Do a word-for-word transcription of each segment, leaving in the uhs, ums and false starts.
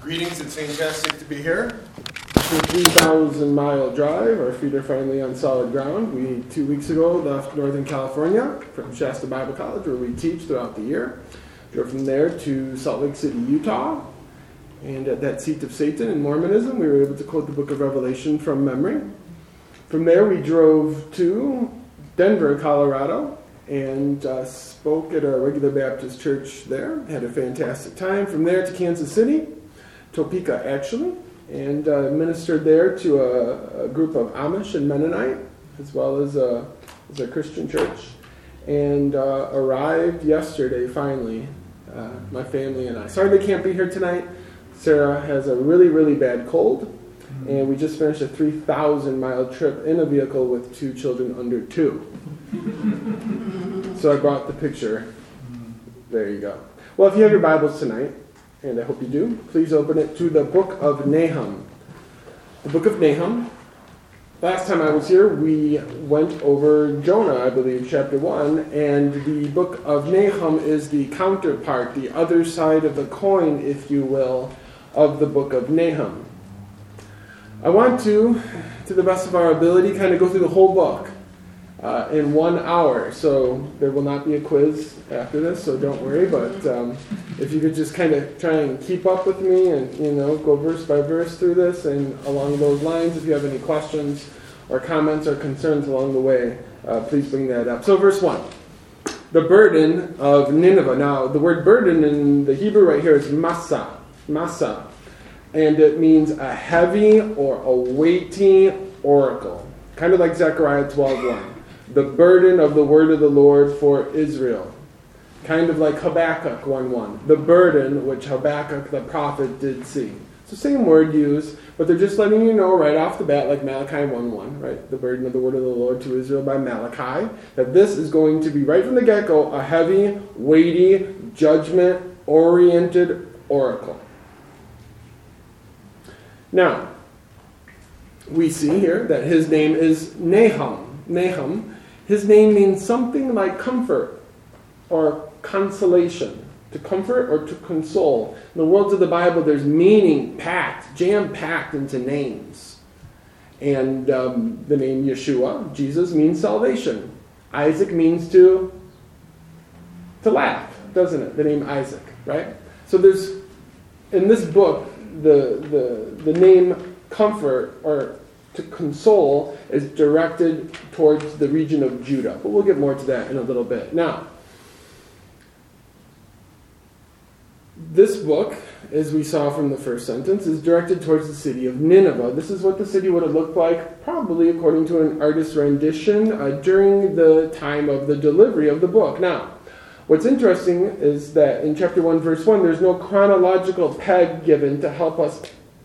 Greetings, it's fantastic to be here. It's a three thousand mile drive. Our feet are finally on solid ground. We, two weeks ago, left Northern California from Shasta Bible College, where we teach throughout the year. Drove from there to Salt Lake City, Utah. And at that seat of Satan in Mormonism, we were able to quote the book of Revelation from memory. From there, we drove to Denver, Colorado, and uh, spoke at a regular Baptist church there. Had a fantastic time. From there to Kansas City, Topeka actually, and uh, ministered there to a, a group of Amish and Mennonite, as well as a, as a Christian church. And uh, arrived yesterday, finally, uh, my family and I. Sorry they can't be here tonight. Sarah has a really, really bad cold, and we just finished a three thousand mile trip in a vehicle with two children under two. So I brought the picture. There you go. Well, if you have your Bibles tonight, and I hope you do, please open it to the book of Nahum. The book of Nahum. Last time I was here, we went over Jonah, I believe, chapter one, and the book of Nahum is the counterpart, the other side of the coin, if you will, of the book of Nahum. I want to, to the best of our ability, kind of go through the whole book uh, in one hour. So there will not be a quiz after this, so don't worry. But um, if you could just kind of try and keep up with me and, you know, go verse by verse through this, and along those lines, if you have any questions or comments or concerns along the way, uh, please bring that up. So verse one, the burden of Nineveh. Now, the word burden in the Hebrew right here is masa, masa. And it means a heavy or a weighty oracle. Kind of like Zechariah twelve one. The burden of the word of the Lord for Israel. Kind of like Habakkuk one one. The burden which Habakkuk the prophet did see. It's the same word used, but they're just letting you know right off the bat, like Malachi one one, right? The burden of the word of the Lord to Israel by Malachi. That this is going to be, right from the get-go, a heavy, weighty, judgment-oriented oracle. Now, we see here that his name is Nahum. Nahum. His name means something like comfort or consolation. To comfort or to console. In the worlds of the Bible, there's meaning packed, jam-packed into names. And um, the name Yeshua, Jesus, means salvation. Isaac means to, to laugh, doesn't it? The name Isaac, right? So there's, in this book, the the the name comfort or to console is directed towards the region of Judah. But we'll get more to that in a little bit. Now, this book, as we saw from the first sentence, is directed towards the city of Nineveh. This is what the city would have looked like, probably according to an artist's rendition, uh, during the time of the delivery of the book. Now, what's interesting is that in chapter one, verse one, there's no chronological peg given to help us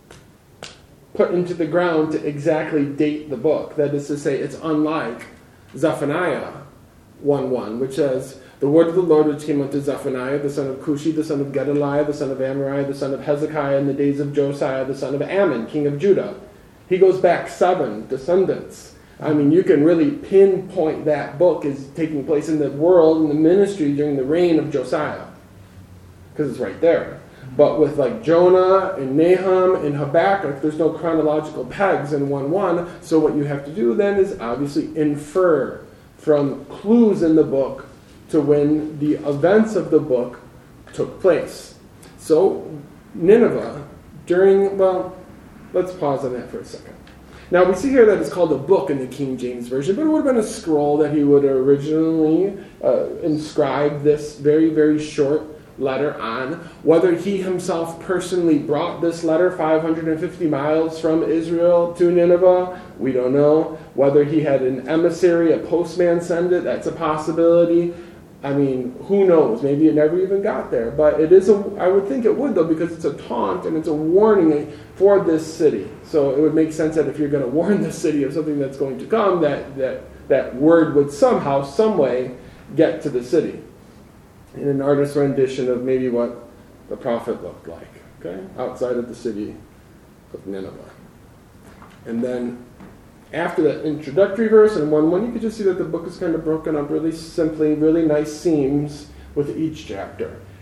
put into the ground to exactly date the book. That is to say, it's unlike Zephaniah one one, which says, the word of the Lord which came unto Zephaniah, the son of Cushi, the son of Gedaliah, the son of Amariah, the son of Hezekiah, in the days of Josiah, the son of Ammon, king of Judah. He goes back seven descendants. I mean, you can really pinpoint that book as taking place in the world, in the ministry during the reign of Josiah. Because it's right there. But with like Jonah and Nahum and Habakkuk, there's no chronological pegs in one one. So what you have to do then is obviously infer from clues in the book to when the events of the book took place. So Nineveh, during, well, let's pause on that for a second. Now, we see here that it's called a book in the King James Version, but it would have been a scroll that he would originally uh, inscribe this very, very short letter on. Whether he himself personally brought this letter five hundred fifty miles from Israel to Nineveh, we don't know. Whether he had an emissary, a postman send it, that's a possibility. I mean, who knows? Maybe it never even got there. But it is a, I would think it would, though, because it's a taunt and it's a warning for this city. So it would make sense that if you're going to warn the city of something that's going to come, that, that, that word would somehow, some way, get to the city. In an artist's rendition of maybe what the prophet looked like, okay, outside of the city of Nineveh. And then after that introductory verse in one one, you can just see that the book is kind of broken up really simply, really nice seams with each chapter.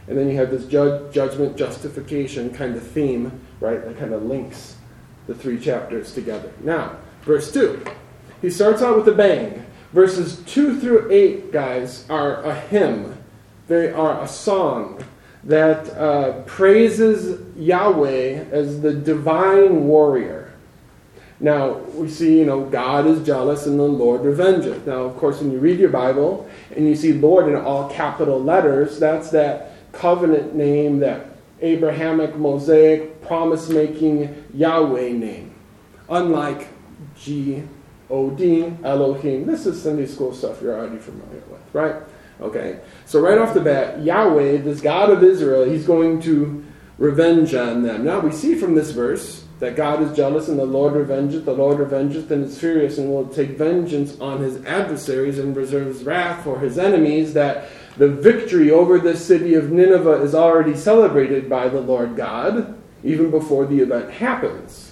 And then you have this judge, judgment, justification kind of theme, right, that kind of links the three chapters together. Now, verse two. He starts out with a bang. Verses two through eight, guys, are a hymn. They are a song that uh, praises Yahweh as the divine warrior. Now, we see, you know, God is jealous and the Lord revengeth. Now, of course, when you read your Bible and you see Lord in all capital letters, that's that covenant name, that Abrahamic, Mosaic, promise-making Yahweh name. Unlike G O D, Elohim. This is Sunday school stuff you're already familiar with, right? Okay. So right off the bat, Yahweh, this God of Israel, he's going to revenge on them. Now we see from this verse that God is jealous and the Lord revengeth, the Lord revengeth and is furious and will take vengeance on his adversaries and reserves wrath for his enemies, that the victory over the city of Nineveh is already celebrated by the Lord God, even before the event happens.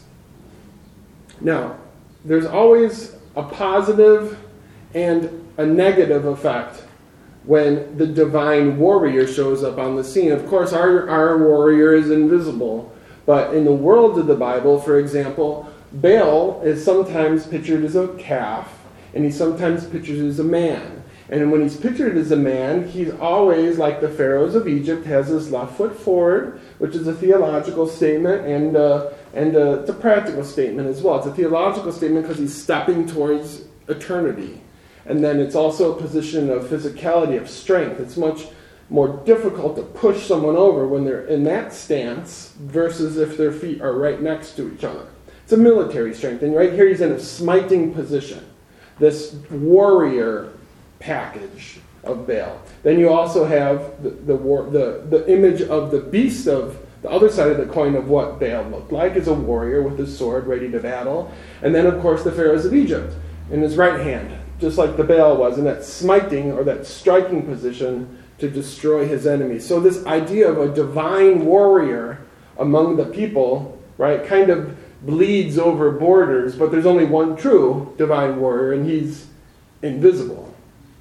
Now, there's always a positive and a negative effect when the divine warrior shows up on the scene. Of course, our, our warrior is invisible. But in the world of the Bible, for example, Baal is sometimes pictured as a calf, and he's sometimes pictured as a man. And when he's pictured as a man, he's always, like the pharaohs of Egypt, has his left foot forward, which is a theological statement, and uh, and uh, it's a practical statement as well. It's a theological statement because he's stepping towards eternity. And then it's also a position of physicality, of strength. It's much more difficult to push someone over when they're in that stance versus if their feet are right next to each other. It's a military strength. And right here he's in a smiting position. This warrior package of Baal. Then you also have the the, war, the the image of the beast of the other side of the coin of what Baal looked like is a warrior with his sword ready to battle. And then, of course, the pharaohs of Egypt in his right hand, just like the Baal was in that smiting or that striking position to destroy his enemies. So this idea of a divine warrior among the people, right, kind of bleeds over borders, but there's only one true divine warrior, and he's invisible.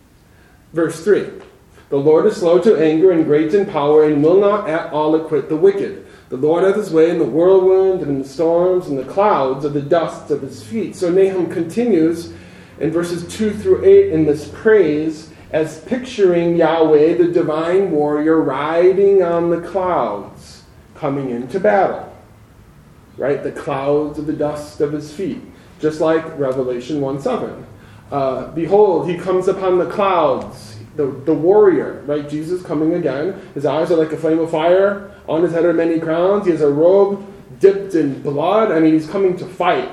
Verse three. The Lord is slow to anger and great in power, and will not at all acquit the wicked. The Lord hath his way in the whirlwind, and in the storms, and the clouds of the dust of his feet. So Nahum continues in verses two through eight in this praise as picturing Yahweh, the divine warrior, riding on the clouds, coming into battle. Right? The clouds of the dust of his feet. Just like Revelation one seven. Uh, Behold, he comes upon the clouds. The, the warrior, right? Jesus coming again. His eyes are like a flame of fire. On his head are many crowns. He has a robe dipped in blood. I mean, he's coming to fight,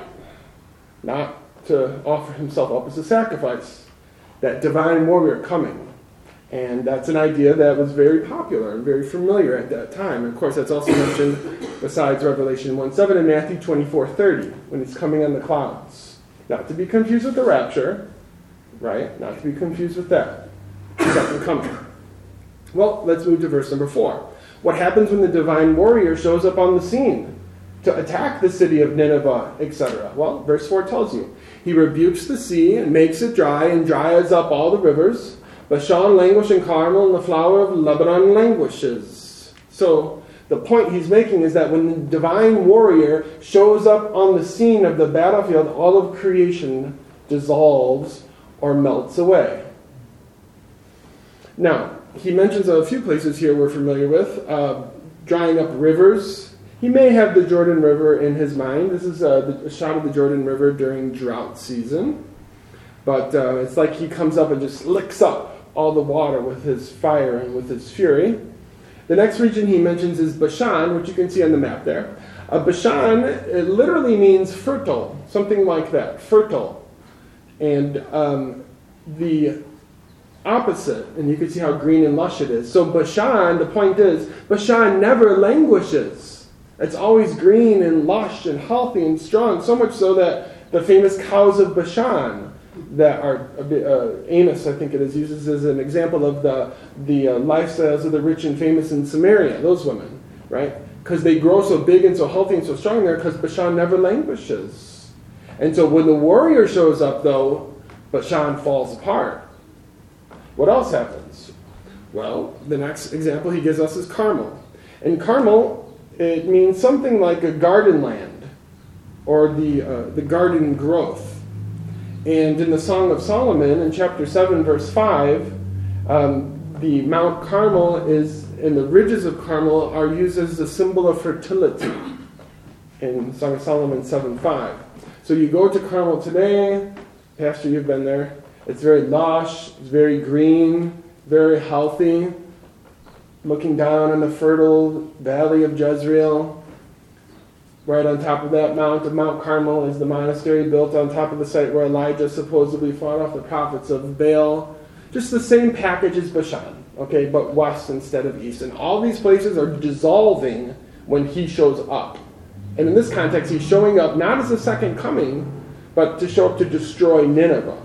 not to offer himself up as a sacrifice. That divine warrior coming. And that's an idea that was very popular and very familiar at that time. And of course, that's also mentioned besides Revelation one seven in Matthew twenty-four thirty, when he's coming on the clouds. Not to be confused with the rapture, right? Not to be confused with that. Second coming. Well, let's move to verse number four. What happens when the divine warrior shows up on the scene to attack the city of Nineveh, et cetera? Well, verse four tells you. He rebukes the sea and makes it dry and dries up all the rivers. Bashan languish and Carmel, and the flower of Lebanon languishes. So the point he's making is that when the divine warrior shows up on the scene of the battlefield, all of creation dissolves or melts away. Now, he mentions a few places here we're familiar with. Uh, drying up rivers. He may have the Jordan River in his mind. This is uh, the, a shot of the Jordan River during drought season. But uh, it's like he comes up and just licks up all the water with his fire and with his fury. The next region he mentions is Bashan, which you can see on the map there. Uh, Bashan, it literally means fertile, something like that, fertile. And um, the opposite, and you can see how green and lush it is. So Bashan, the point is, Bashan never languishes. It's always green and lush and healthy and strong, so much so that the famous cows of Bashan that are, uh, Amos, I think it is, uses as an example of the, the uh, lifestyles of the rich and famous in Samaria, those women, right? Because they grow so big and so healthy and so strong there because Bashan never languishes. And so when the warrior shows up, though, Bashan falls apart. What else happens? Well, the next example he gives us is Carmel. And Carmel, it means something like a garden land, or the, uh, the garden growth. And in the Song of Solomon, in chapter seven, verse five, um, the Mount Carmel is, and the ridges of Carmel are used as a symbol of fertility in Song of Solomon seven five. So you go to Carmel today, Pastor, you've been there. It's very lush, it's very green, very healthy, looking down on the fertile valley of Jezreel. Right on top of that mount of Mount Carmel is the monastery built on top of the site where Elijah supposedly fought off the prophets of Baal. Just the same package as Bashan, okay, but west instead of east. And all these places are dissolving when he shows up. And in this context, he's showing up not as a second coming, but to show up to destroy Nineveh.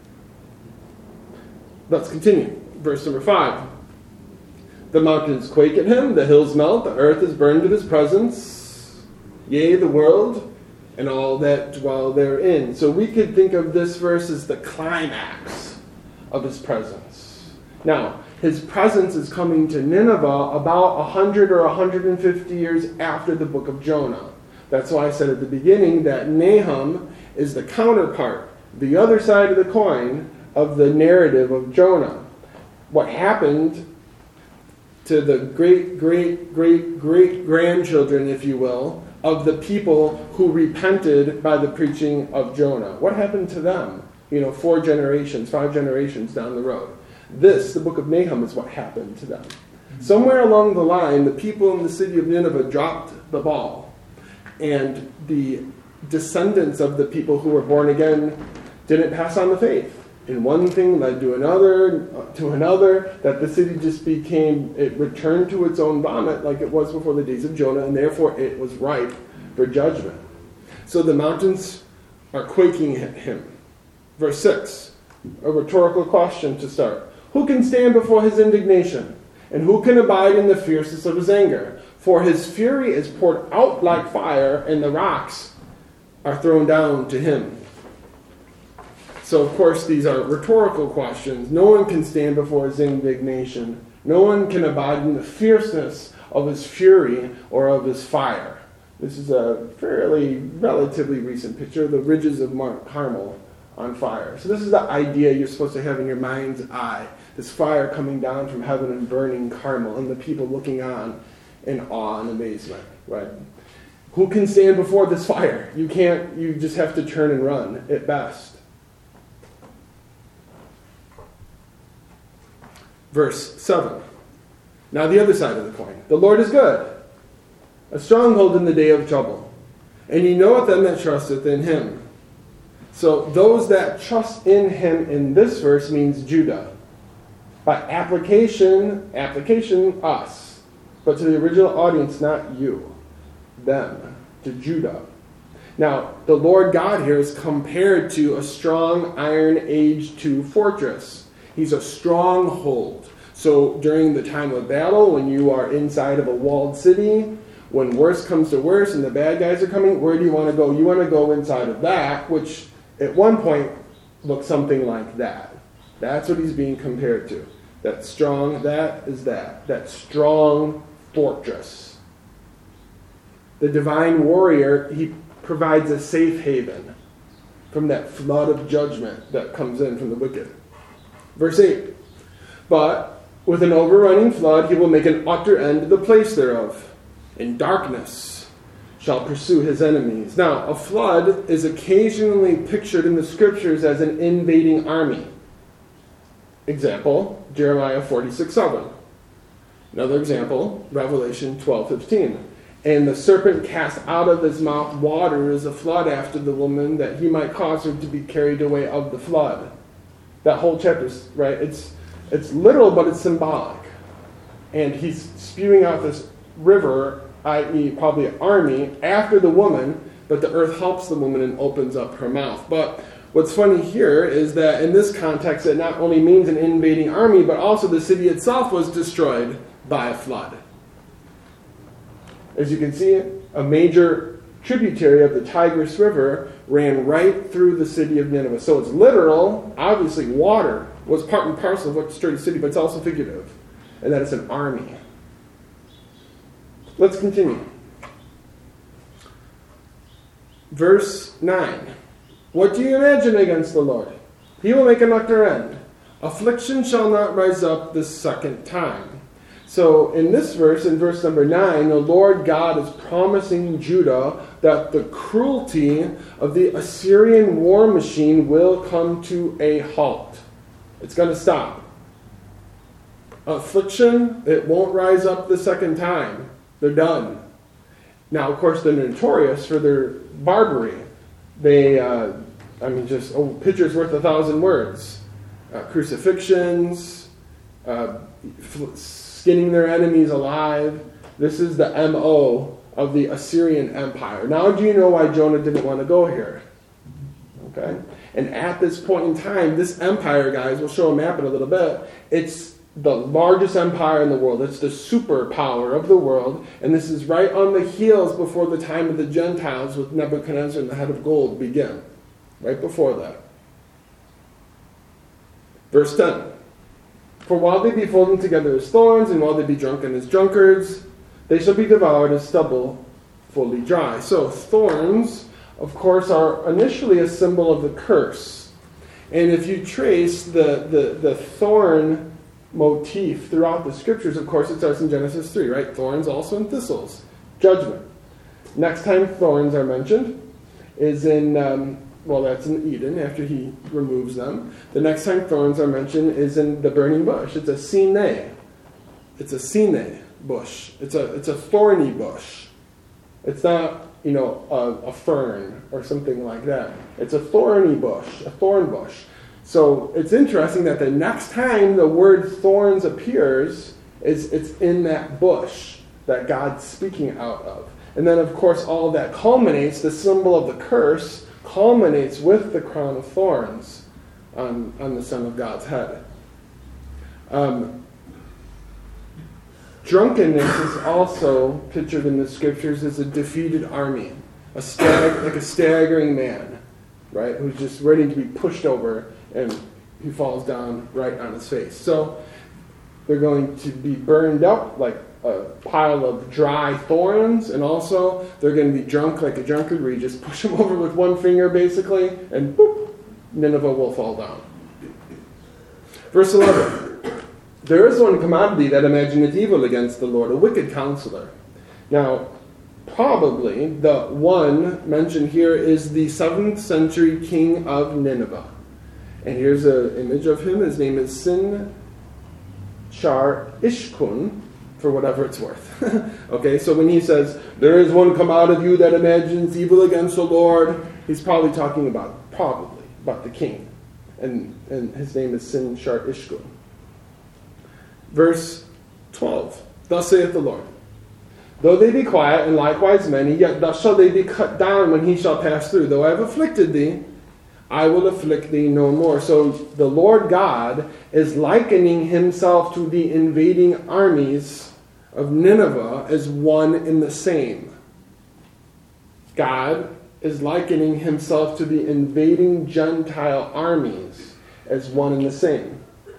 Let's continue. Verse number five. The mountains quake at him, the hills melt, the earth is burned at his presence, yea, the world, and all that dwell therein. So we could think of this verse as the climax of his presence. Now, his presence is coming to Nineveh about one hundred or one hundred fifty years after the book of Jonah. That's why I said at the beginning that Nahum is the counterpart, the other side of the coin of the narrative of Jonah. What happened to the great, great, great, great grandchildren, if you will, of the people who repented by the preaching of Jonah? What happened to them? You know, four generations, five generations down the road. This, the book of Nahum, is what happened to them. Somewhere along the line, the people in the city of Nineveh dropped the ball. And the descendants of the people who were born again didn't pass on the faith. And one thing led to another, to another, that the city just became, it returned to its own vomit like it was before the days of Jonah, and therefore it was ripe for judgment. So the mountains are quaking at him. Verse six, a rhetorical question to start. Who can stand before his indignation? And who can abide in the fierceness of his anger? For his fury is poured out like fire, and the rocks are thrown down to him. So, of course, these are rhetorical questions. No one can stand before his indignation. No one can abide in the fierceness of his fury or of his fire. This is a fairly, relatively recent picture of the ridges of Mount Carmel on fire. So this is the idea you're supposed to have in your mind's eye. This fire coming down from heaven and burning Carmel, and the people looking on in awe and amazement, right? Who can stand before this fire? You can't, you just have to turn and run at best. Verse seven. Now the other side of the coin. The Lord is good, a stronghold in the day of trouble. And ye knoweth them that trusteth in him. So those that trust in him in this verse means Judah. By application, application, us. But to the original audience, not you. Them. To Judah. Now, the Lord God here is compared to a strong Iron Age two fortress. He's a stronghold. So during the time of battle, when you are inside of a walled city, when worse comes to worse and the bad guys are coming, where do you want to go? You want to go inside of that, which at one point looked something like that. That's what he's being compared to. That strong, that is that. That strong fortress. The divine warrior, he provides a safe haven from that flood of judgment that comes in from the wicked. Verse eight. But with an overrunning flood he will make an utter end to the place thereof. In darkness shall pursue his enemies. Now, a flood is occasionally pictured in the scriptures as an invading army. Example, Jeremiah forty-six seven. Another example, Revelation twelve fifteen. And the serpent cast out of his mouth water as a flood after the woman, that he might cause her to be carried away of the flood. That whole chapter, right? It's it's literal, but it's symbolic. And he's spewing out this river, that is probably an army, after the woman, but the earth helps the woman and opens up her mouth. But what's funny here is that in this context, it not only means an invading army, but also the city itself was destroyed by a flood. As you can see, a major tributary of the Tigris River ran right through the city of Nineveh. So it's literal. Obviously, water was part and parcel of what destroyed the city, but it's also figurative. and that it's an army. Let's continue. Verse nine. What do you imagine against the Lord? He will make an utter end. Affliction shall not rise up the second time. So in this verse, in verse number nine, the Lord God is promising Judah that the cruelty of the Assyrian war machine will come to a halt. It's going to stop. Affliction, it won't rise up the second time. They're done. Now, of course, they're notorious for their barbarity. They, uh, I mean, just a picture's worth a thousand words. Uh, crucifixions, uh, skinning their enemies alive. This is the M O of the Assyrian Empire. Now do you know why Jonah didn't want to go here? Okay? And at this point in time, this empire, guys, we'll show a map in a little bit, it's the largest empire in the world. It's the superpower of the world. And this is right on the heels before the time of the Gentiles with Nebuchadnezzar and the head of gold begin. Right before that. Verse ten. For while they be folding together as thorns, and while they be drunken as drunkards, they shall be devoured as stubble fully dry. So thorns, of course, are initially a symbol of the curse. And if you trace the, the, the thorn motif throughout the scriptures, of course, it starts in Genesis three, right? Thorns also in thistles. Judgment. Next time thorns are mentioned is in... Um, Well, that's in Eden, after he removes them. The next time thorns are mentioned is in the burning bush. It's a sine. It's a sine bush. It's a it's a thorny bush. It's not, you know, a, a fern or something like that. It's a thorny bush, a thorn bush. So it's interesting that the next time the word thorns appears, is it's in that bush that God's speaking out of. And then, of course, all of that culminates, the symbol of the curse, culminates with the crown of thorns on, on the Son of God's head. Um, drunkenness is also pictured in the scriptures as a defeated army, a stag, like a staggering man, right, who's just ready to be pushed over, and he falls down right on his face. So they're going to be burned up like a pile of dry thorns, and also they're going to be drunk like a drunkard, where you just push them over with one finger, basically, and boop, Nineveh will fall down. Verse eleven. There is one commodity that imagineth evil against the Lord, a wicked counselor. Now, probably the one mentioned here is the seventh century king of Nineveh. And here's an image of him. His name is Sin Char Ishkun, for whatever it's worth. Okay, so when he says, there is one come out of you that imagines evil against the Lord, he's probably talking about, probably, about the king. And, and his name is Sin Char Ishkun. Verse twelve. Thus saith the Lord, though they be quiet, and likewise many, yet thus shall they be cut down when he shall pass through. Though I have afflicted thee, I will afflict thee no more. So the Lord God is likening himself to the invading armies of Nineveh as one and the same. God is likening himself to the invading Gentile armies as one and the same.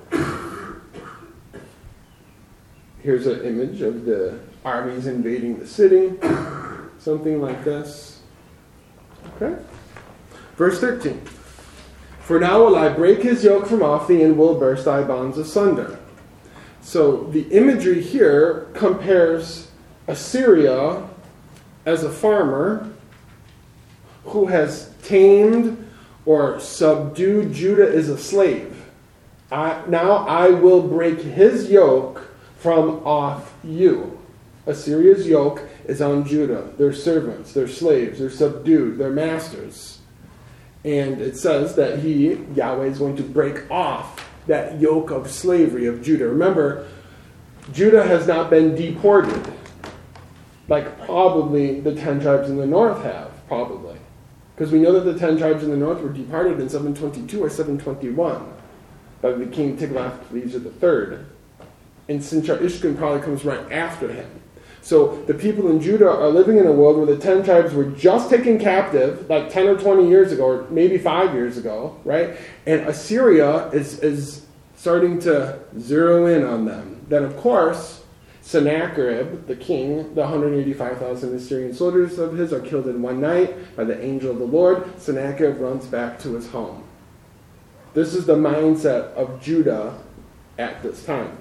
Here's an image of the armies invading the city. Something like this. Okay? Verse thirteen. For now will I break his yoke from off thee, and will burst thy bonds asunder. So the imagery here compares Assyria as a farmer who has tamed or subdued Judah as a slave. I, now I will break his yoke from off you. Assyria's yoke is on Judah. They're servants, they're slaves, they're subdued, they're masters. And it says that he, Yahweh, is going to break off that yoke of slavery of Judah. Remember, Judah has not been deported like probably the ten tribes in the north have, probably. Because we know that the ten tribes in the north were departed in seven twenty-two or seven twenty-one by the king Tiglath-Pileser the third. And Sinchar Ishkun probably comes right after him. So the people in Judah are living in a world where the ten tribes were just taken captive, like ten or twenty years ago, or maybe five years ago, right? And Assyria is, is starting to zero in on them. Then, of course, Sennacherib, the king, the one hundred eighty-five thousand Assyrian soldiers of his are killed in one night by the angel of the Lord. Sennacherib runs back to his home. This is the mindset of Judah at this time.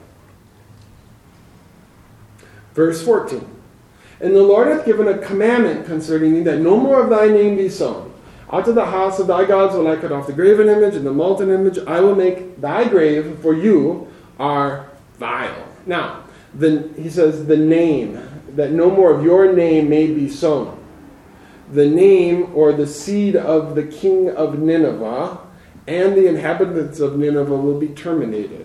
Verse fourteen. And the Lord hath given a commandment concerning thee, that no more of thy name be sown. Out of the house of thy gods will I cut off the graven image and the molten image. I will make thy grave, for you are vile. Now, the, he says the name, that no more of your name may be sown. The name or the seed of the king of Nineveh and the inhabitants of Nineveh will be terminated.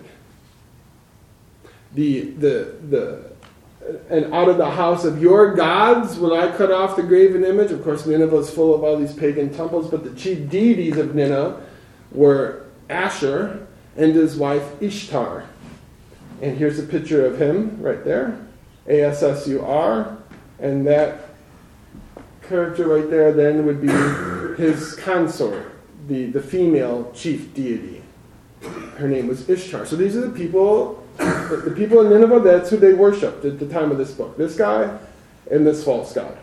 The, the, the, and out of the house of your gods will I cut off the graven image. Of course, Nineveh is full of all these pagan temples, but the chief deities of Nineveh were Asher and his wife Ishtar. And here's a picture of him right there, A S S U R, and that character right there then would be his consort, the, the female chief deity. Her name was Ishtar. So these are the people, the people in Nineveh, that's who they worshipped at the time of this book. This guy and this false god.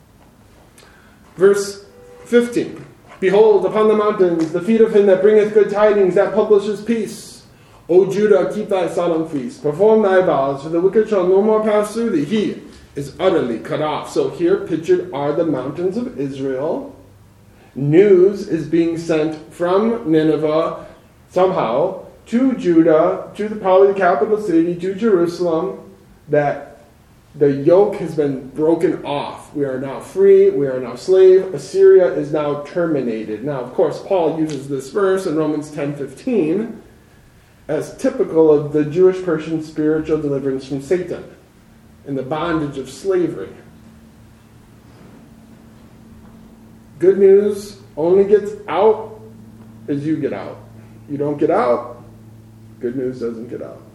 Verse fifteen. Behold, upon the mountains, the feet of him that bringeth good tidings, that publishes peace. O Judah, keep thy solemn feast. Perform thy vows, for the wicked shall no more pass through thee. He is utterly cut off. So here pictured are the mountains of Israel. News is being sent from Nineveh somehow to Judah, to the, probably the capital city, to Jerusalem, that the yoke has been broken off. We are now free. We are now slave. Assyria is now terminated. Now, of course, Paul uses this verse in Romans ten fifteen as typical of the Jewish-Persian spiritual deliverance from Satan and the bondage of slavery. Good news only gets out as you get out. You don't get out, good news doesn't get out.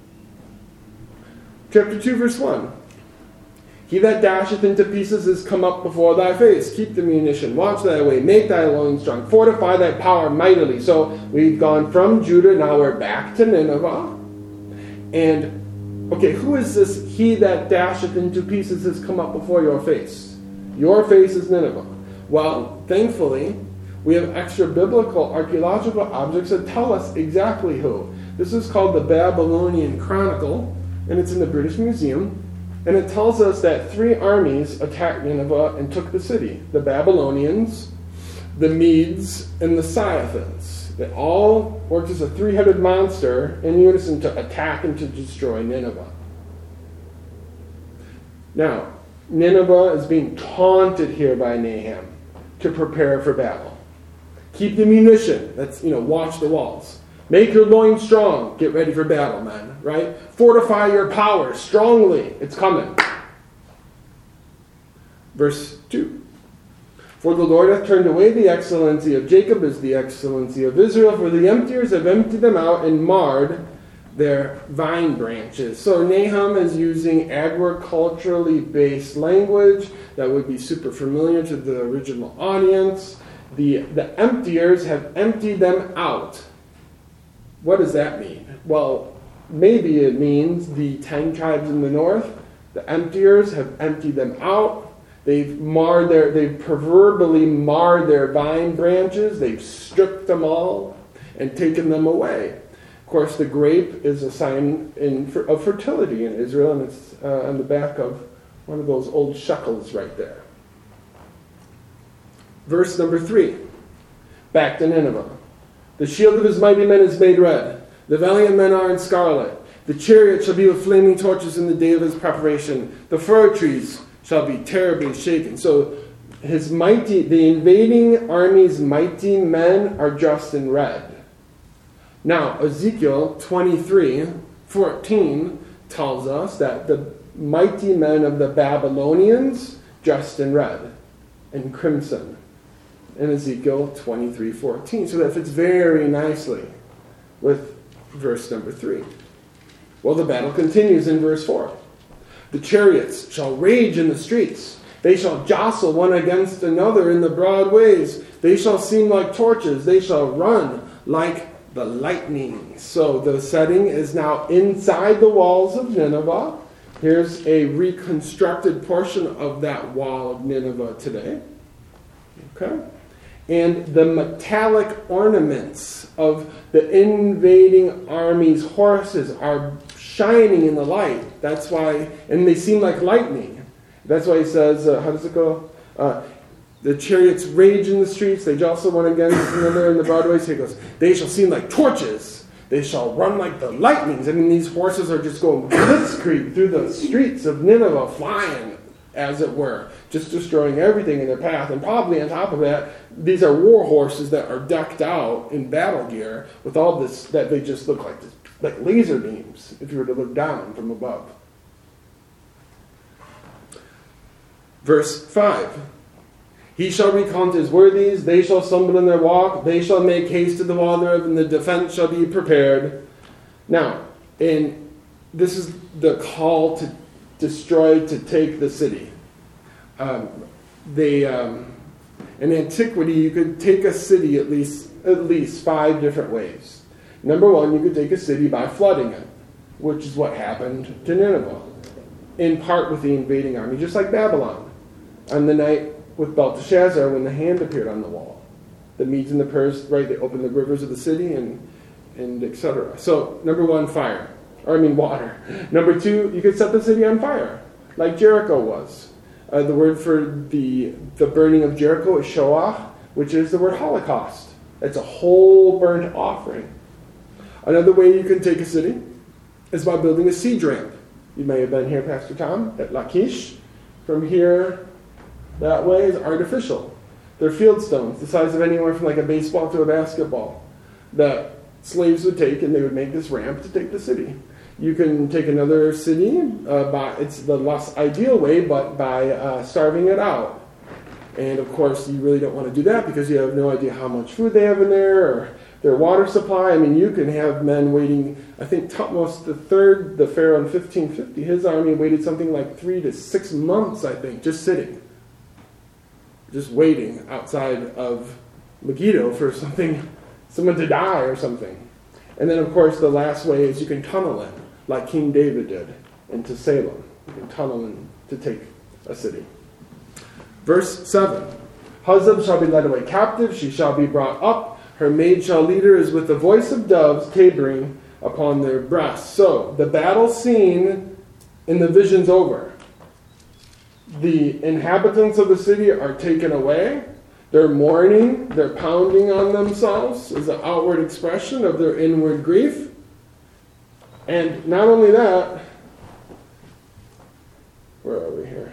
Chapter two, verse one. He that dasheth into pieces is come up before thy face. Keep the munition. Watch thy way. Make thy loins strong. Fortify thy power mightily. So we've gone from Judah. Now we're back to Nineveh. And, okay, who is this he that dasheth into pieces has come up before your face? Your face is Nineveh. Well, thankfully, we have extra biblical archaeological objects that tell us exactly who. This is called the Babylonian Chronicle, and it's in the British Museum. And it tells us that three armies attacked Nineveh and took the city. The Babylonians, the Medes, and the Scythians. They all worked as a three-headed monster in unison to attack and to destroy Nineveh. Now, Nineveh is being taunted here by Nahum to prepare for battle. Keep the munition. That's, you know, watch the walls. Make your loins strong. Get ready for battle, man. Right? Fortify your power strongly. It's coming. Verse two. For the Lord hath turned away the excellency of Jacob as the excellency of Israel, for the emptiers have emptied them out and marred their vine branches. So Nahum is using agriculturally based language that would be super familiar to the original audience. The, the emptiers have emptied them out. What does that mean? Well, maybe it means the ten tribes in the north, the emptiers have emptied them out. They've marred their, they've proverbially marred their vine branches. They've stripped them all and taken them away. Of course, the grape is a sign in, of fertility in Israel, and it's uh, on the back of one of those old shekels right there. Verse number three. Back to Nineveh. The shield of his mighty men is made red. The valiant men are in scarlet. The chariot shall be with flaming torches in the day of his preparation. The fir trees shall be terribly shaken. So his mighty, the invading army's mighty men are dressed in red. Now, Ezekiel twenty-three fourteen tells us that the mighty men of the Babylonians dressed in red and crimson. In Ezekiel twenty-three fourteen. So that fits very nicely with verse number three. Well, the battle continues in verse four. The chariots shall rage in the streets. They shall jostle one against another in the broad ways. They shall seem like torches. They shall run like the lightning. So the setting is now inside the walls of Nineveh. Here's a reconstructed portion of that wall of Nineveh today. Okay? And the metallic ornaments of the invading army's horses are shining in the light. That's why, and they seem like lightning. That's why he says, uh, how does it go? Uh, the chariots rage in the streets, they jostle one against another in the broad ways. He goes, they shall seem like torches. They shall run like the lightnings. I mean, these horses are just going blitzkrieg through the streets of Nineveh, flying, as it were, just destroying everything in their path. And probably on top of that, these are war horses that are decked out in battle gear with all this, that they just look like, like laser beams if you were to look down from above. Verse five. He shall recount his worthies, they shall stumble in their walk, they shall make haste to the wall thereof, and the defense shall be prepared. Now, in this is the call to destroy, to take the city. Um, they, um, in antiquity, you could take a city at least at least five different ways. Number one, you could take a city by flooding it, which is what happened to Nineveh, in part with the invading army, just like Babylon. On the night with Belteshazzar, when the hand appeared on the wall, the Medes and the Pers, right, they opened the rivers of the city, and and et cetera. So, number one, fire. Or, I mean, water. Number two, you could set the city on fire, like Jericho was. Uh, the word for the the burning of Jericho is shoah, which is the word Holocaust. It's a whole burnt offering. Another way you can take a city is by building a siege ramp. You may have been here, Pastor Tom, at Lachish. From here, that way is artificial. They're field stones, the size of anywhere from like a baseball to a basketball, that slaves would take, and they would make this ramp to take the city. You can take another city, uh, by, it's the less ideal way, but by uh, starving it out. And of course, you really don't want to do that because you have no idea how much food they have in there or their water supply. I mean, you can have men waiting, I think Thutmose the third, the pharaoh in fifteen fifty, his army waited something like three to six months, I think, just sitting. Just waiting outside of Megiddo for something, someone to die or something. And then, of course, the last way is you can tunnel in, like King David did, into Salem. You can tunnel in to take a city. Verse seven. Huzzab shall be led away captive, she shall be brought up, her maid shall lead her as with the voice of doves tabering upon their breasts. So, the battle scene in the vision's over. The inhabitants of the city are taken away. They're mourning. They're pounding on themselves as an outward expression of their inward grief. And not only that, where are we here?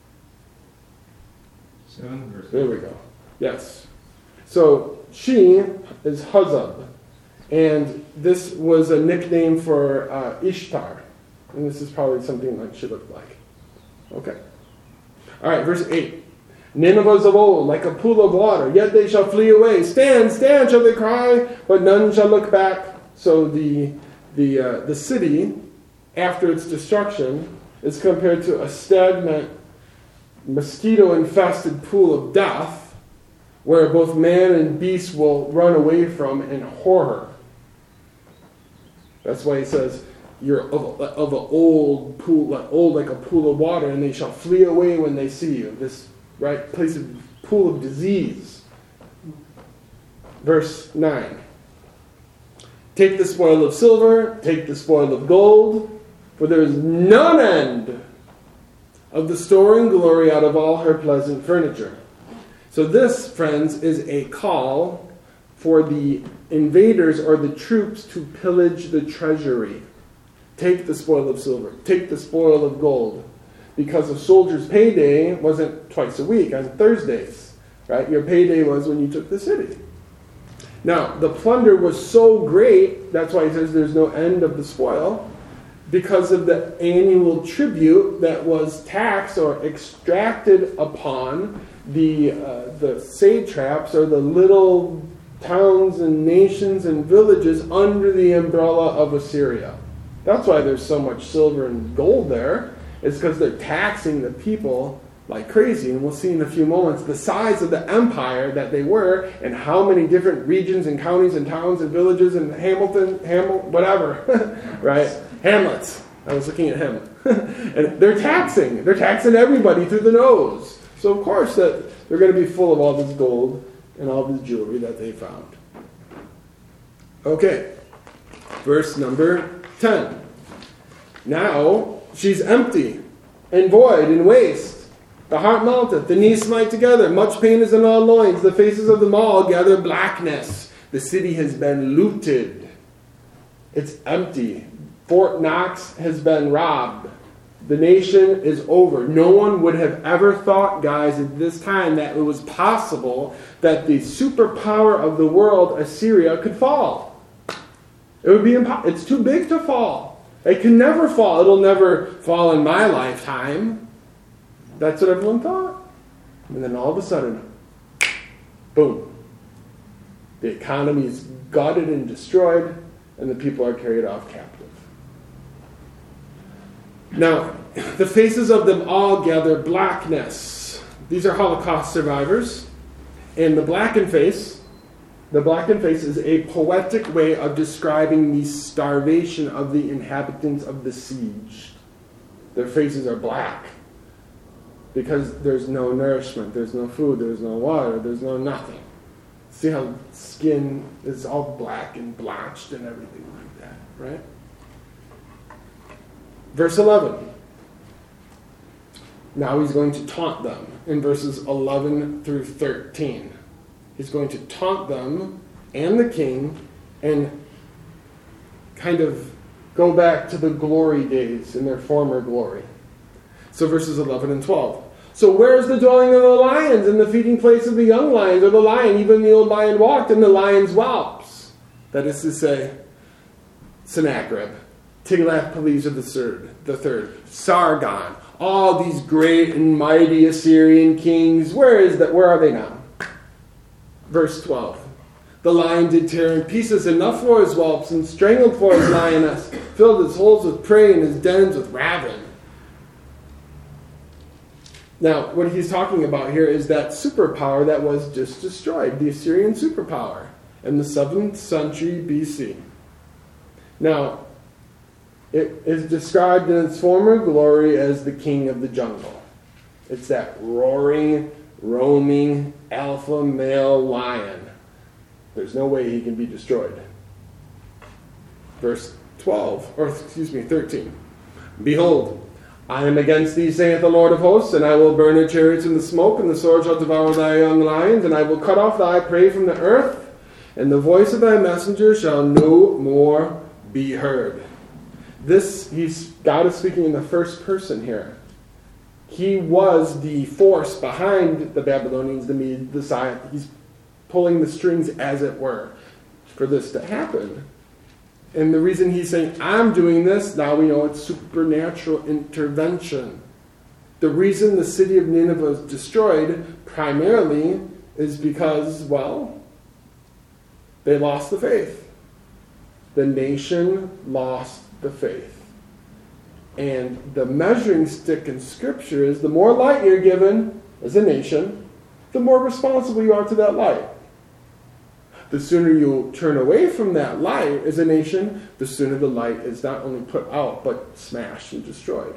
Seven verse. There we go. Yes. So she is Huzzab. And this was a nickname for uh, Ishtar. And this is probably something like she looked like. Okay. All right, verse eight. Nineveh's of old, like a pool of water, yet they shall flee away. Stand, stand, shall they cry, but none shall look back. So the the uh, the city, after its destruction, is compared to a stagnant, mosquito-infested pool of death, where both man and beast will run away from in horror. That's why he says, you're of, of an old pool, like old like a pool of water, and they shall flee away when they see you. This right place of pool of disease. Verse nine. Take the spoil of silver, take the spoil of gold, for there is none end of the storing glory out of all her pleasant furniture. So this, friends, is a call for the invaders or the troops to pillage the treasury. Take the spoil of silver. Take the spoil of gold. Because a soldier's payday wasn't twice a week, on Thursdays. Right? Your payday was when you took the city. Now, the plunder was so great, that's why he says there's no end of the spoil, because of the annual tribute that was taxed or extracted upon the uh, the satraps or the little towns and nations and villages under the umbrella of Assyria. That's why there's so much silver and gold there. It's because they're taxing the people like crazy. And we'll see in a few moments the size of the empire that they were and how many different regions and counties and towns and villages and Hamilton, Hamil, whatever, right? Hamlets. I was looking at him. And they're taxing. They're taxing everybody through the nose. So, of course, that they're going to be full of all this gold and all this jewelry that they found. Okay. Verse number ten. Now she's empty and void and waste. The heart melteth, the knees smite together. Much pain is in all loins. The faces of them all gather blackness. The city has been looted. It's empty. Fort Knox has been robbed. The nation is over. No one would have ever thought, guys, at this time that it was possible that the superpower of the world, Assyria, could fall. It would be impossible. It's too big to fall. It can never fall. It'll never fall in my lifetime. That's what everyone thought. And then all of a sudden, boom. The economy is gutted and destroyed, and the people are carried off captive. Now, the faces of them all gather blackness. These are Holocaust survivors. And the blackened face, the blackened face is a poetic way of describing the starvation of the inhabitants of the siege. Their faces are black because there's no nourishment, there's no food, there's no water, there's no nothing. See how skin is all black and blotched and everything like that, right? Verse eleven. Now he's going to taunt them in verses eleven through thirteen. He's going to taunt them and the king and kind of go back to the glory days in their former glory. So verses eleven and twelve. So where is the dwelling of the lions and the feeding place of the young lions, or the lion, even the old lion walked, and the lion's whelps? That is to say, Sennacherib, Tiglath-Pileser the third, the third, Sargon, all these great and mighty Assyrian kings. Where is that? Where are they now? Verse twelve. The lion did tear in pieces enough for his whelps, and strangled for his lioness, filled his holes with prey and his dens with ravin. Now, what he's talking about here is that superpower that was just destroyed, the Assyrian superpower, in the seventh century B C. Now, it is described in its former glory as the king of the jungle. It's that roaring, roaming, alpha male lion. There's no way he can be destroyed. Verse twelve, or excuse me, thirteen. Behold, I am against thee, saith the Lord of hosts, and I will burn your chariots in the smoke, and the sword shall devour thy young lions, and I will cut off thy prey from the earth, and the voice of thy messenger shall no more be heard. This, he's God is speaking in the first person here. He was the force behind the Babylonians, the Medes, the Scythe. He's pulling the strings, as it were, for this to happen. And the reason he's saying, I'm doing this, now we know it's supernatural intervention. The reason the city of Nineveh was destroyed primarily is because, well, they lost the faith. The nation lost the faith. And the measuring stick in Scripture is the more light you're given as a nation, the more responsible you are to that light. The sooner you turn away from that light as a nation, the sooner the light is not only put out, but smashed and destroyed.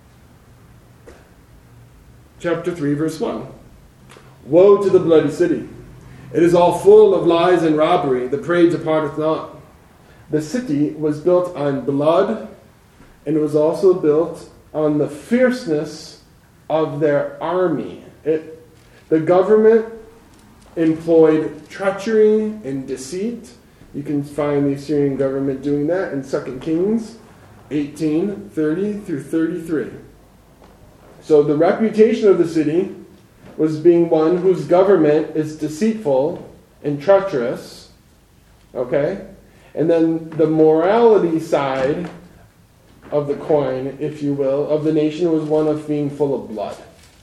Chapter three, verse one. Woe to the bloody city! It is all full of lies and robbery. The prey departeth not. The city was built on blood, and it was also built on the fierceness of their army. It, the government employed treachery and deceit. You can find the Assyrian government doing that in Second Kings eighteen, thirty through thirty-three. So the reputation of the city was being one whose government is deceitful and treacherous. Okay? And then the morality side of the coin, if you will, of the nation was one of being full of blood.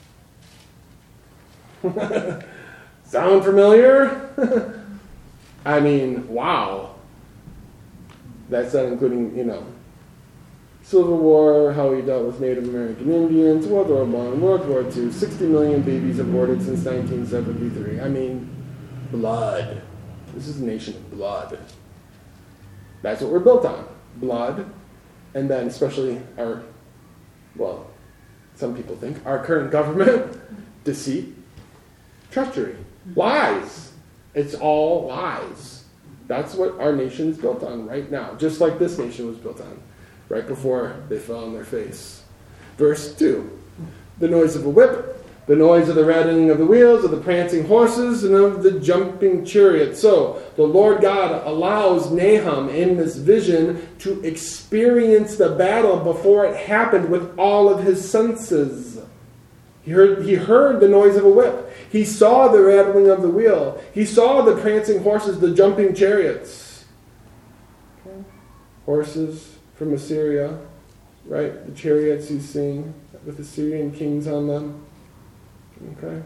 Sound familiar? I mean, wow. That's not including, you know, Civil War, how he dealt with Native American Indians, World War One, World War Two, sixty million babies aborted since nineteen seventy-three. I mean, blood. This is a nation of blood. That's what we're built on. Blood. And then especially our, well, some people think, our current government, deceit, treachery, lies. It's all lies. That's what our nation is built on right now, just like this nation was built on right before they fell on their face. Verse two, the noise of a whip, the noise of the rattling of the wheels, of the prancing horses, and of the jumping chariot. So the Lord God allows Nahum in this vision to experience the battle before it happened with all of his senses. He heard, he heard the noise of a whip. He saw the rattling of the wheel. He saw the prancing horses, the jumping chariots. Okay. Horses from Assyria, right? The chariots he's seeing with Assyrian kings on them. Okay.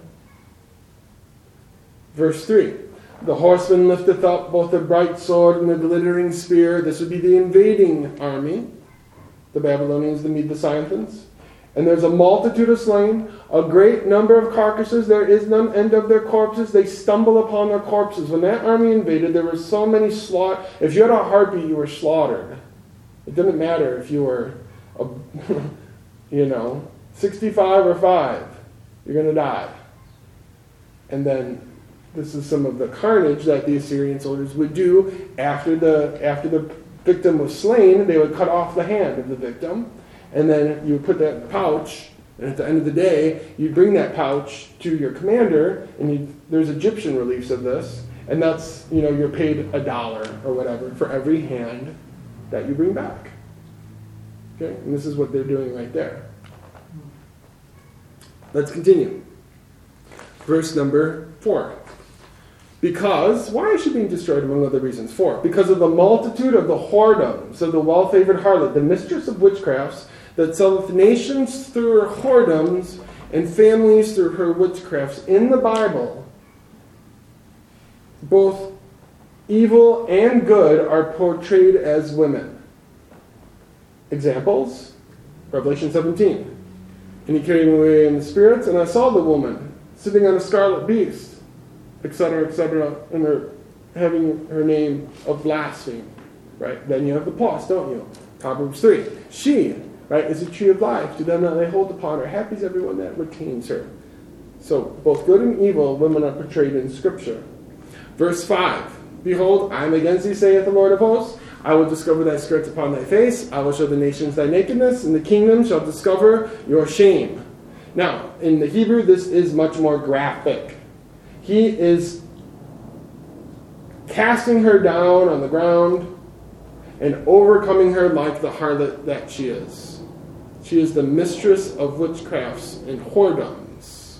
Verse three. The horseman lifteth up both the bright sword and the glittering spear. This would be the invading army. The Babylonians, the Medes, the Scythians. And there's a multitude of slain, a great number of carcasses. There is none end of their corpses. They stumble upon their corpses. When that army invaded, there were so many slaughter. If you had a heartbeat, you were slaughtered. It didn't matter if you were, a, you know, sixty-five or five. You're going to die. And then this is some of the carnage that the Assyrian soldiers would do after the after the victim was slain. They would cut off the hand of the victim. And then you would put that in a pouch, and at the end of the day, you'd bring that pouch to your commander, and you'd, there's Egyptian reliefs of this, and that's, you know, you're paid a dollar or whatever for every hand that you bring back. Okay? And this is what they're doing right there. Let's continue. Verse number four. Because, why is she being destroyed among other reasons? Four. Because of the multitude of the whoredoms of the well-favored harlot, the mistress of witchcrafts, that selleth nations through her whoredoms and families through her witchcrafts. In the Bible, both evil and good are portrayed as women. Examples, Revelation seventeen. And he carried me away in the spirits, and I saw the woman sitting on a scarlet beast, et cetera, et cetera, and her having her name of blasphemy. Right? Then you have the plus, don't you? Proverbs three. She, right, is a tree of life. To them that they hold upon her. Happy is everyone that retains her. So, both good and evil women are portrayed in Scripture. Verse five. Behold, I am against thee, saith the Lord of hosts. I will discover thy skirts upon thy face. I will show the nations thy nakedness, and the kingdom shall discover your shame. Now, in the Hebrew, this is much more graphic. He is casting her down on the ground and overcoming her like the harlot that she is. She is the mistress of witchcrafts and whoredoms.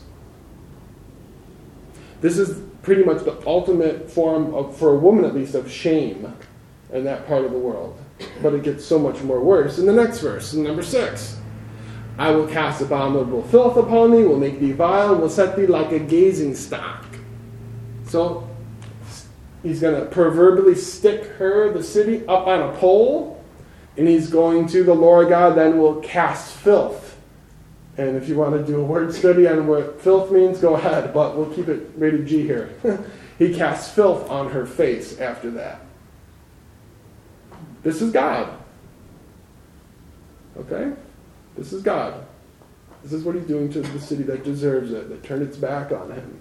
This is pretty much the ultimate form of, for a woman at least, of shame in that part of the world. But it gets so much more worse in the next verse, in number six. I will cast abominable filth upon thee, will make thee vile, and will set thee like a gazing stock. So, he's going to proverbially stick her, the city, up on a pole, and he's going to, the Lord God then will cast filth. And if you want to do a word study on what filth means, go ahead, but we'll keep it rated G here. He casts filth on her face after that. This is God. Okay? This is God. This is what he's doing to the city that deserves it, that turned its back on him.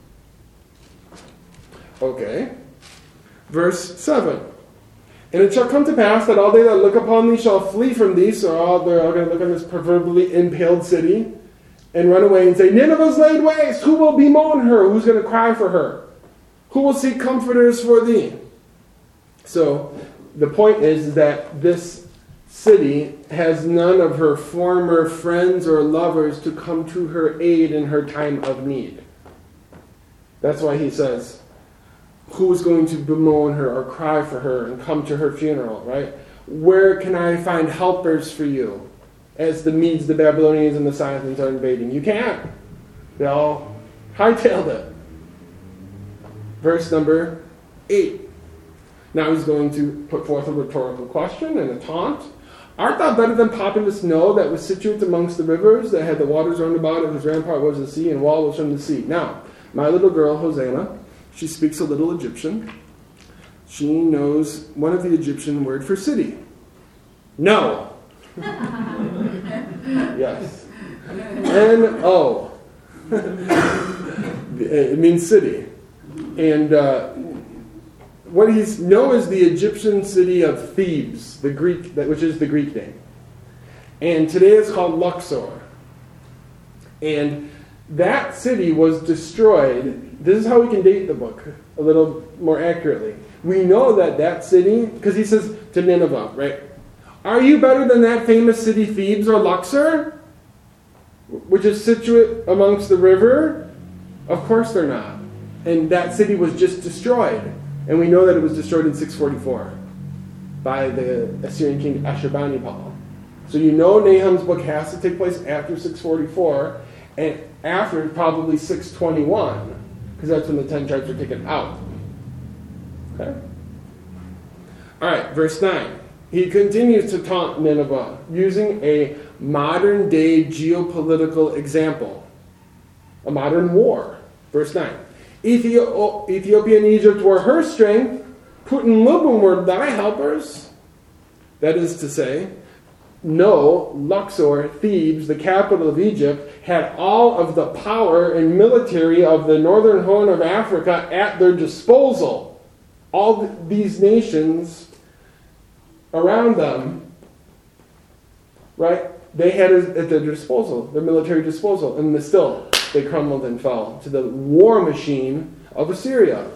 Okay. Verse seven. And it shall come to pass that all they that look upon thee shall flee from thee. So all, they're all going to look on this proverbially impaled city and run away and say, Nineveh's laid waste. Who will bemoan her? Who's going to cry for her? Who will seek comforters for thee? So the point is that this city has none of her former friends or lovers to come to her aid in her time of need. That's why he says, who is going to bemoan her or cry for her and come to her funeral, right? Where can I find helpers for you as the Medes, the Babylonians, and the Scythians are invading? You can't. They all hightailed it. Verse number eight. Now he's going to put forth a rhetorical question and a taunt. Art thou better than populous No, that was situate amongst the rivers, that had the waters round about it, whose rampart was the sea, and wall was from the sea? Now, my little girl, Hosanna, she speaks a little Egyptian. She knows one of the Egyptian word for city. No. Yes. N O. It means city. And uh, what he's know is the Egyptian city of Thebes, the Greek, which is the Greek name. And today it's called Luxor. And that city was destroyed. This is how we can date the book a little more accurately. We know that that city, because he says to Nineveh, right? Are you better than that famous city Thebes or Luxor, which is situate amongst the river? Of course they're not. And that city was just destroyed. And we know that it was destroyed in six forty-four by the Assyrian king Ashurbanipal. So you know Nahum's book has to take place after six forty-four and after probably six twenty-one, because that's when the ten tribes were taken out. Okay? All right, verse nine. He continues to taunt Nineveh using a modern-day geopolitical example, a modern war. Verse nine. Ethiopia, Ethiopia and Egypt were her strength, Put and Lubim were thy helpers. That is to say, no, Luxor, Thebes, the capital of Egypt, had all of the power and military of the northern horn of Africa at their disposal. All th- these nations around them, right, they had it at their disposal, their military disposal, and still they crumbled and fell to the war machine of Assyria.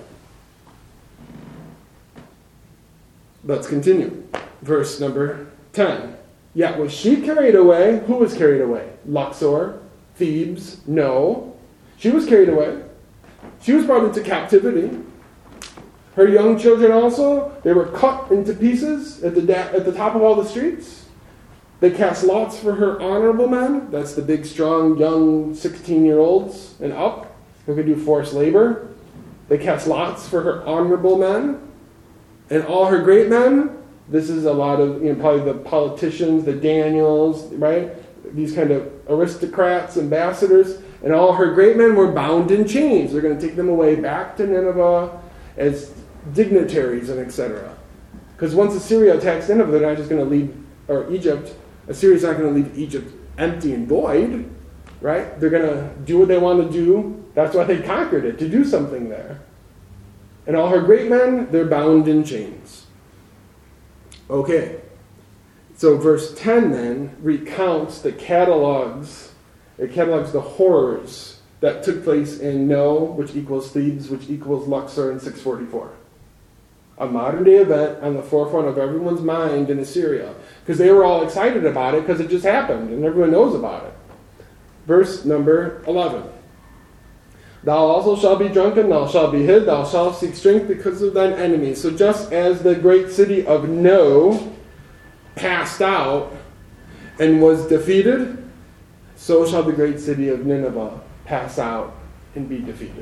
Let's continue. Verse number ten. Yet was she carried away? Who was carried away? Luxor? Thebes? No. She was carried away. She was brought into captivity. Her young children also, they were cut into pieces at the da- at the top of all the streets. They cast lots for her honorable men. That's the big, strong, young sixteen-year-olds and up who could do forced labor. They cast lots for her honorable men. And all her great men, this is a lot of, you know, probably the politicians, the Daniels, right? These kind of aristocrats, ambassadors. And all her great men were bound in chains. They're going to take them away back to Nineveh as dignitaries and et cetera. Because once Assyria attacks Nineveh, they're not just going to leave, or Egypt, Assyria's not going to leave Egypt empty and void, right? They're going to do what they want to do. That's why they conquered it, to do something there. And all her great men, they're bound in chains. Okay. So verse ten then recounts the catalogs, it catalogs the horrors that took place in No, which equals Thebes, which equals Luxor in six forty-four. A modern day event on the forefront of everyone's mind in Assyria. Because they were all excited about it because it just happened and everyone knows about it. Verse number eleven. Thou also shalt be drunken, thou shalt be hid, thou shalt seek strength because of thine enemies. So just as the great city of No passed out and was defeated, so shall the great city of Nineveh pass out and be defeated.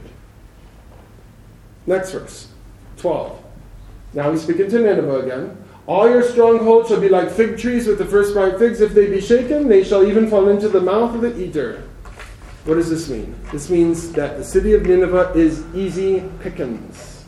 Next verse, twelve. Now he's speaking to Nineveh again. All your strongholds shall be like fig trees with the first ripe figs. If they be shaken, they shall even fall into the mouth of the eater. What does this mean? This means that the city of Nineveh is easy pickings.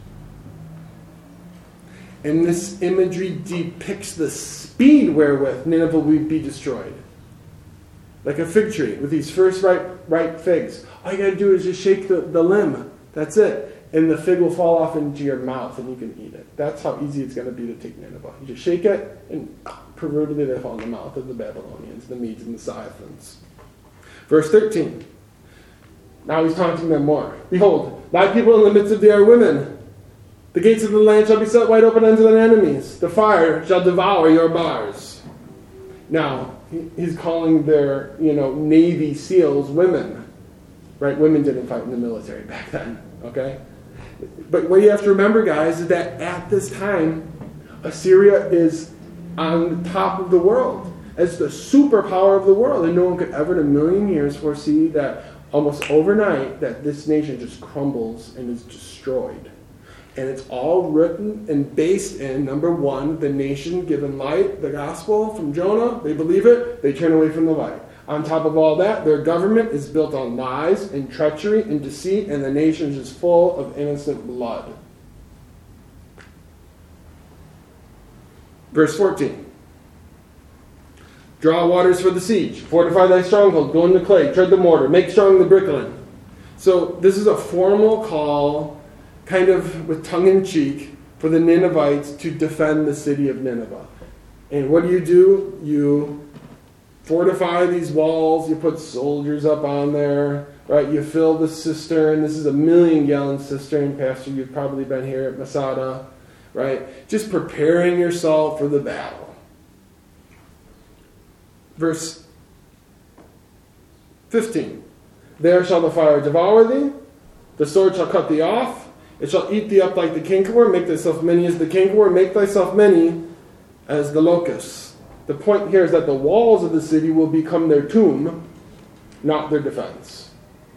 And this imagery depicts the speed wherewith Nineveh will be destroyed. Like a fig tree with these first ripe, ripe figs. All you got to do is just shake the, the limb. That's it. And the fig will fall off into your mouth and you can eat it. That's how easy it's going to be to take Nineveh. You just shake it and proverbially they fall in the mouth of the Babylonians, the Medes and the Scythians. Verse thirteen. Now he's taunting them more. Behold, thy people in the midst of thee are women. The gates of the land shall be set wide open unto thine enemies. The fire shall devour your bars. Now, he's calling their, you know, Navy SEALs women. Right? Women didn't fight in the military back then. Okay? But what you have to remember, guys, is that at this time, Assyria is on the top of the world. As the superpower of the world. And no one could ever in a million years foresee that almost overnight that this nation just crumbles and is destroyed. And it's all written and based in, number one, the nation given light, the gospel from Jonah. They believe it. They turn away from the light. On top of all that, their government is built on lies and treachery and deceit, and the nation is just full of innocent blood. Verse fourteen. Draw waters for the siege. Fortify thy stronghold. Go into clay. Tread the mortar. Make strong the bricklain. So this is a formal call, kind of with tongue-in-cheek, for the Ninevites to defend the city of Nineveh. And what do you do? You fortify these walls. You put soldiers up on there. Right? You fill the cistern. This is a million-gallon cistern, Pastor. You've probably been here at Masada. Right? Just preparing yourself for the battle. Verse fifteen. There shall the fire devour thee, the sword shall cut thee off, it shall eat thee up like the cankerworm, make thyself many as the cankerworm, make thyself many as the locust. The point here is that the walls of the city will become their tomb, not their defense.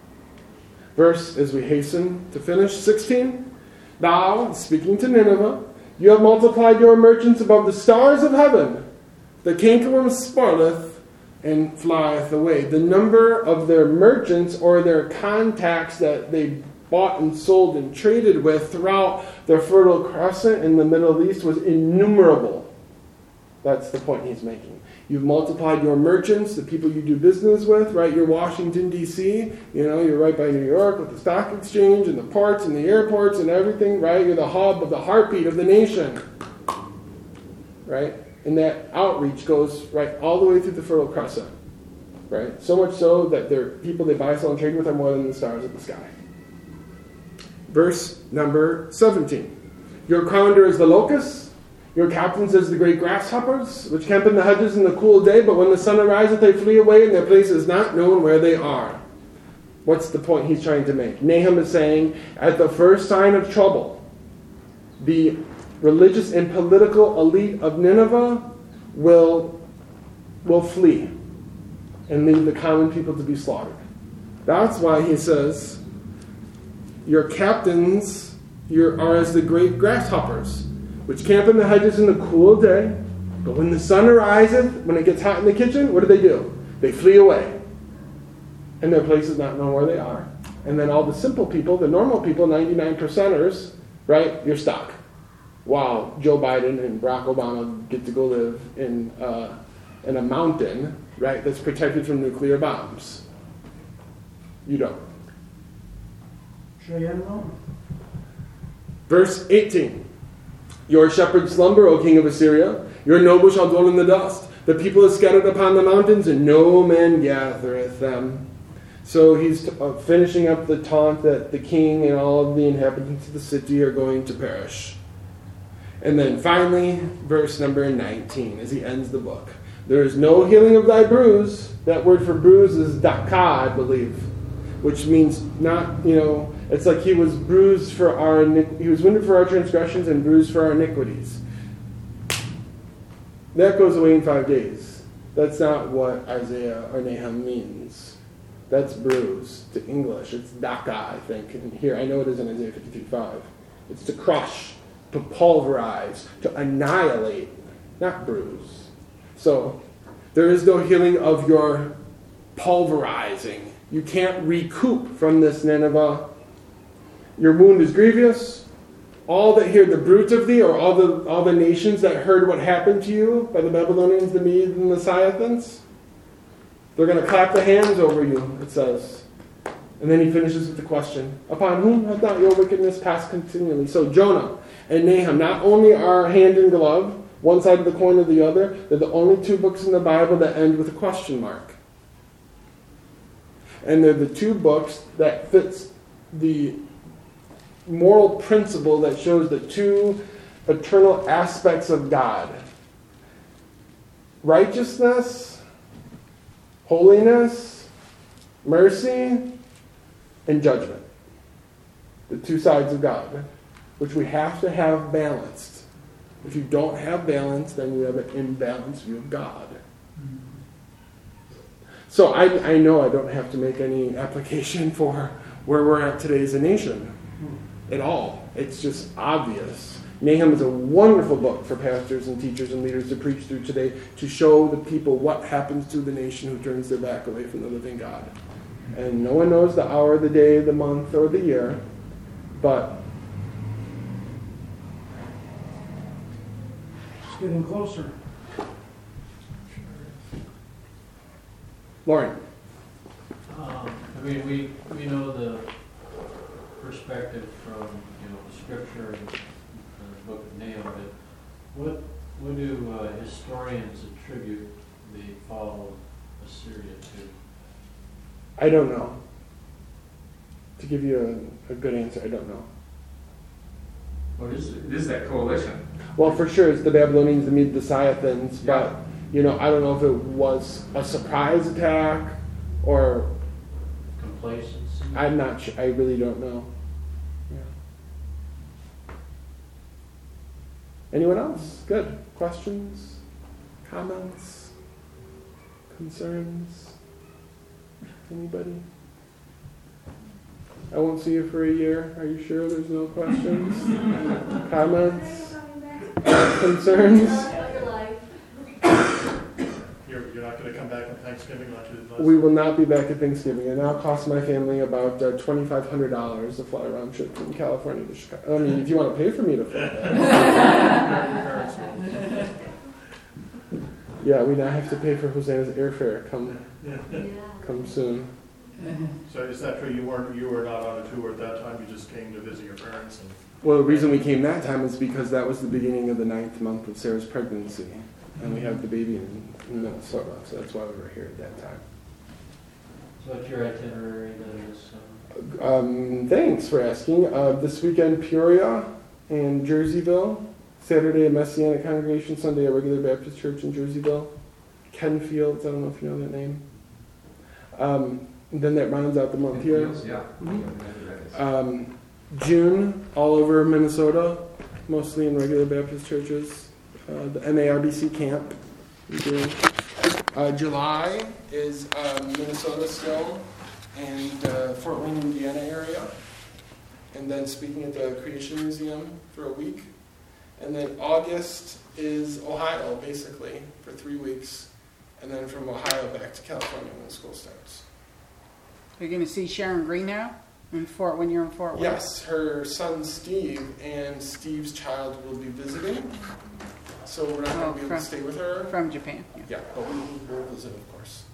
Verse, as we hasten to finish, sixteen. Thou, speaking to Nineveh, you have multiplied your merchants above the stars of heaven. The cankerworm spoileth and flieth away. The number of their merchants or their contacts that they bought and sold and traded with throughout the Fertile Crescent in the Middle East was innumerable. That's the point he's making. You've multiplied your merchants, the people you do business with, right? You're Washington, D C, you know, you're right by New York with the stock exchange and the ports and the airports and everything, right? You're the hub of the heartbeat of the nation, right? And that outreach goes right all the way through the Fertile Crescent, right? So much so that their people they buy, sell, and trade with are more than the stars of the sky. Verse number seventeen. Your crowner is the locust, your captains as the great grasshoppers, which camp in the hedges in the cool day, but when the sun ariseth they flee away, and their place is not known where they are. What's the point he's trying to make? Nahum is saying, at the first sign of trouble, the religious and political elite of Nineveh will, will flee and leave the common people to be slaughtered. That's why he says, your captains your, are as the great grasshoppers, which camp in the hedges in the cool day, but when the sun ariseth, when it gets hot in the kitchen, what do they do? They flee away. And their place is not known where they are. And then all the simple people, the normal people, ninety-nine percenters, right, you're stuck. Wow, Joe Biden and Barack Obama get to go live in uh, in a mountain, right, that's protected from nuclear bombs. You don't. Verse eighteen. Your shepherds slumber, O king of Assyria. Your nobles shall dwell in the dust. The people are scattered upon the mountains, and no man gathereth them. So he's uh, finishing up the taunt that the king and all of the inhabitants of the city are going to perish. And then finally, verse number nineteen, as he ends the book. There is no healing of thy bruise. That word for bruise is daka, I believe, which means not, you know, it's like he was bruised for our, he was wounded for our transgressions and bruised for our iniquities. That goes away in five days. That's not what Isaiah or Nahum means. That's bruise to English. It's daka, I think. And here, I know it is in Isaiah fifty-three five. It's to crush, to pulverize, to annihilate, not bruise. So, there is no healing of your pulverizing. You can't recoup from this, Nineveh. Your wound is grievous. All that hear the bruit of thee, or all the all the nations that heard what happened to you by the Babylonians, the Medes, and the Scythians, they're going to clap the hands over you, it says. And then he finishes with the question, upon whom hath not your wickedness passed continually? So Jonah and Nahum not only are hand in glove, one side of the coin or the other, they're the only two books in the Bible that end with a question mark. And they're the two books that fits the moral principle that shows the two eternal aspects of God. Righteousness, holiness, mercy, and judgment. The two sides of God, which we have to have balanced. If you don't have balance, then you have an imbalanced view of God. So I, I know I don't have to make any application for where we're at today as a nation at all. It's just obvious. Nahum is a wonderful book for pastors and teachers and leaders to preach through today, to show the people what happens to the nation who turns their back away from the living God. And no one knows the hour, the day, the month, or the year, but It's getting closer. Lauren. Um, I mean, we, we know the perspective from, you know, the scripture and the book of Nahum, but what, what do uh, historians attribute the fall of Assyria to? I don't know. To give you a, a good answer, I don't know. Well, this, this is that coalition. Well, for sure, it's the Babylonians, the Medes, the Scythians, but, Yeah. you know, I don't know if it was a surprise attack or Complacency? I'm not sure. I really don't know. Yeah. Anyone else? Good. Questions? Comments? Concerns? Anybody? I won't see you for a year. Are you sure there's no questions? Comments? Concerns? You're, you're not going to come back on Thanksgiving like you did last We will not be back at Thanksgiving. It now costs my family about uh, twenty-five hundred dollars to fly round trip from California to Chicago. I mean, if you want to pay for me to fly. Yeah, we now have to pay for Hosanna's airfare. Come, come soon. So is that true? You weren't, you were not on a tour at that time? You just came to visit your parents? And Well, the reason we came that time is because that was the beginning of the ninth month of Sarah's pregnancy. And we have the baby in, in Minnesota, so that's why we were here at that time. So what's your itinerary then this summer? Um, thanks for asking. Uh, this weekend, Peoria and Jerseyville. Saturday, a Messianic congregation. Sunday, a regular Baptist church in Jerseyville. Ken Fields, I don't know if you know that name. Um, and then that rounds out the month here. Yeah. Um, June, all over Minnesota, mostly in regular Baptist churches. Uh, the M A R B C camp. we do. Uh, July is uh, Minnesota still, and uh, Fort Wayne, Indiana area. And then speaking at the Creation Museum for a week. And then August is Ohio, basically, for three weeks. And then from Ohio back to California when school starts. Are you going to see Sharon Green now in Fort when you're in Fort Wayne? Yes, her son Steve and Steve's child will be visiting. So we're not Oh, going to be able from- to stay with her. From Japan. Yeah. Yeah, but we will visit, of course.